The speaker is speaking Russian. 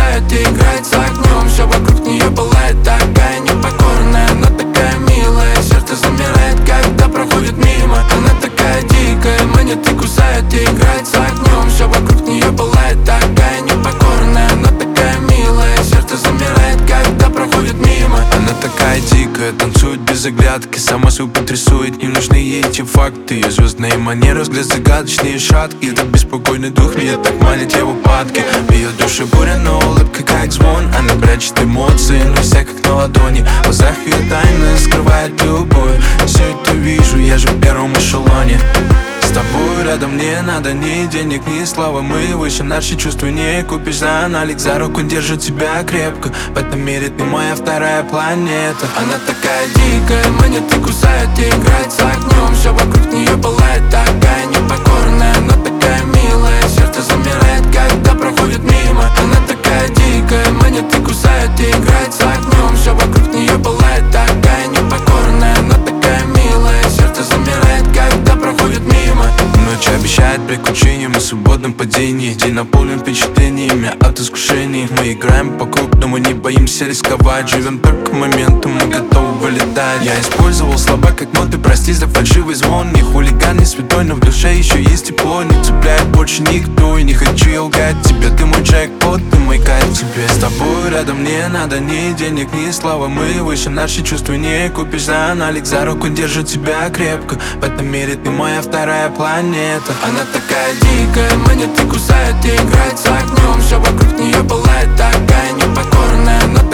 кусает и играет с огнем. Все вокруг нее пылает, такая непокорная, но такая милая. Сердце замирает, когда проходит мимо. Она такая дикая, манит и кусает и играет с огнем. Все вокруг нее пылает, такая непокорная, но такая милая. Сердце замирает, когда проходит мимо. Она такая дикая, танцует без оглядки, сама свою потрясует, не нужны ей эти факты. Ее звездные манеры, взгляд загадочный и шаткий. Этот беспокойный дух меня так манит его падки. В ее душе буря, но улыбка как звон. Она прячет эмоции, но вся как на ладони. В глазах ее тайны скрывает любовь. Все это вижу, я же в первом эшелоне. С тобой рядом не надо ни денег, ни славы. Мы выше, наши чувства не купишь за аналик. За руку держит тебя крепко, в этом мире ты моя вторая планета. Она такая дикая, манит и кусает и играет с огнем. Все вокруг нее пылает, такая непокорная, но такая милая. Сердце замирает, когда проходит мимо. Она такая дикая, манит и кусает и играет с огнем. Все вокруг нее пылает, такая непокорная, но такая милая. Сердце замирает, когда проходит мимо. Ночь обещает приключения, мы в свободном падении. День наполнен впечатлениями от искушений. Мы играем по кругу, но мы не боимся рисковать. Живем только моментом, мы готовы вылетать. Я использовал слова как ноты, прости за фальшивый звон. Не хулиган, не святой, но в душе еще есть тепло. Не цепляет больше никто, и не хочу я лгать тебе. Ты мой джекпот, ты мой кайф тебе. С тобой рядом не надо ни денег, ни славы. Мы выше, наши чувства не купишь за аналик. За руку держит тебя крепко, в этом мире ты моя вторая планета. Она такая дикая, манит и кусает и играет с огнем. Все вокруг нее пылает, такая непокорная, но